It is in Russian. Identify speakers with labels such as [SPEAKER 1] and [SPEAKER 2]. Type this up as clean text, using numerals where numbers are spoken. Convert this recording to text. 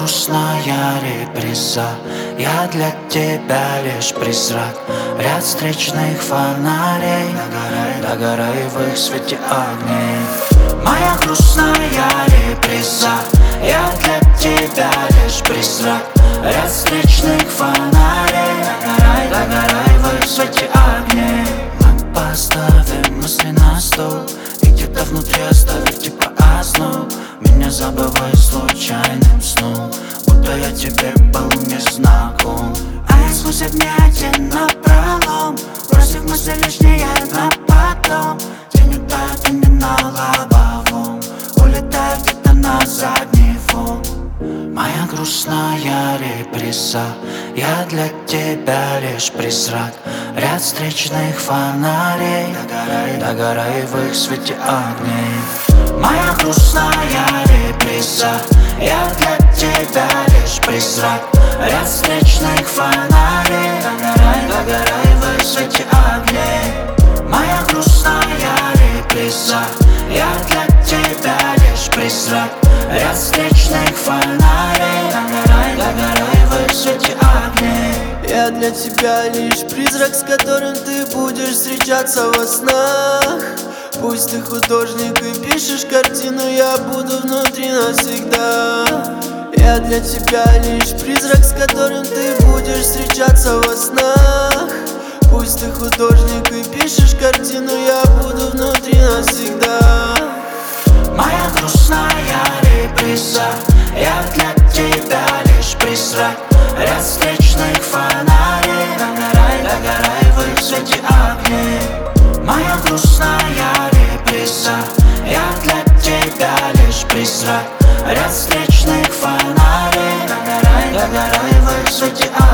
[SPEAKER 1] грустная реприза, я для тебя лишь призрак. Ряд встречных фонарей, догорай в их свете огней. Моя грустная реприза, я для тебя лишь призрак. Ряд встречных фонарей, догорай в их свете огней. Мы поставим мысли на стол и где-то внутри оставив типа основ. Меня забывай случайным сном, будто я тебе был незнаком. А я сквозь объятия напролом, бросив мысли лишние на потом. Тень утает и не на лобовом, улетает где-то на задний фон. Моя грустная реприза, я для тебя лишь призрак. Ряд встречных фонарей, догорай в их свете огней. Моя грустная реприза, я для тебя лишь призрак. Ряд встречных фонарей, догорай в их свете огней. Моя грустная реприза, я для тебя лишь призрак. Ряд встречных фонарей, догорай в их свете огней.
[SPEAKER 2] Я для тебя лишь призрак, с которым ты будешь встречаться во снах. Пусть ты художник и пишешь картину, я буду внутри навсегда. Я для тебя лишь призрак, с которым ты будешь встречаться во снах. Пусть ты художник и пишешь картину, я буду внутри навсегда.
[SPEAKER 1] Моя грустная реприза, я для тебя лишь призрак. Ряд встречных фонарей, догорай в их свете огней. Моя грустная реприза, я для тебя лишь призрак. Ряд встречных фонарей, догорай в их свете огней.